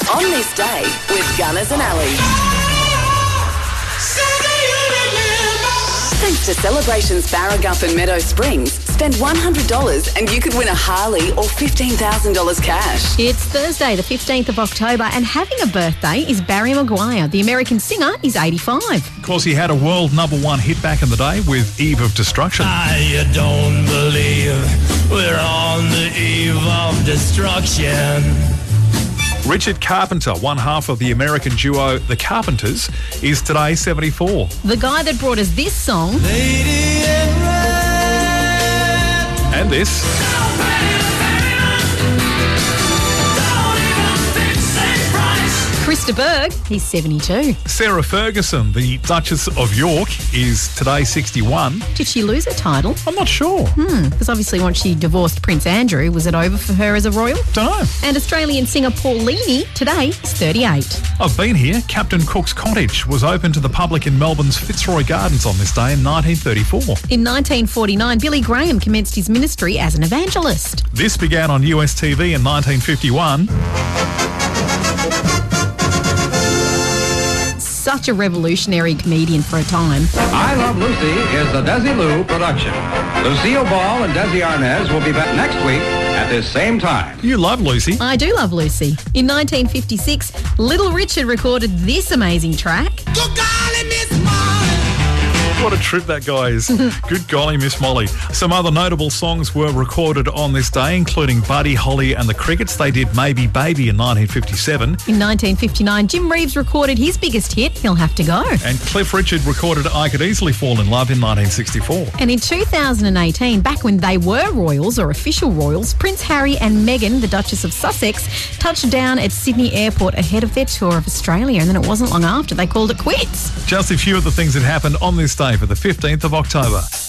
On this day with Gunners and Ali. Thanks to Celebrations Barragup and Meadow Springs, spend $100 and you could win a Harley or $15,000 cash. It's Thursday, the 15th of October, and having a birthday is Barry Maguire. The American singer is 85. Of course, he had a world #1 hit back in the day with Eve of Destruction. I don't believe we're on the eve of destruction. Richard Carpenter, one half of the American duo The Carpenters, is today 74. The guy that brought us this song Lady in red. And this. Krista Berg, he's 72. Sarah Ferguson, the Duchess of York, is today 61. Did she lose her title? I'm not sure. Because obviously once she divorced Prince Andrew, was it over for her as a royal? Dunno. And Australian singer Paulini today is 38. I've been here. Captain Cook's Cottage was open to the public in Melbourne's Fitzroy Gardens on this day in 1934. In 1949, Billy Graham commenced his ministry as an evangelist. This began on US TV in 1951. Such a revolutionary comedian for a time. I Love Lucy is the Desilu production. Lucille Ball and Desi Arnaz will be back next week at this same time. You love Lucy. I do love Lucy. In 1956, Little Richard recorded this amazing track. Good golly, Miss Molly. What a trip that guy is. Good golly, Miss Molly. Some other notable songs were recorded on this day, including Buddy Holly and the Crickets. They did Maybe Baby in 1957. In 1959, Jim Reeves recorded his biggest hit, He'll Have to Go. And Cliff Richard recorded I Could Easily Fall in Love in 1964. And in 2018, back when they were royals or official royals, Prince Harry and Meghan, the Duchess of Sussex, touched down at Sydney Airport ahead of their tour of Australia. And then it wasn't long after they called it quits. Just a few of the things that happened on this day for the 15th of October.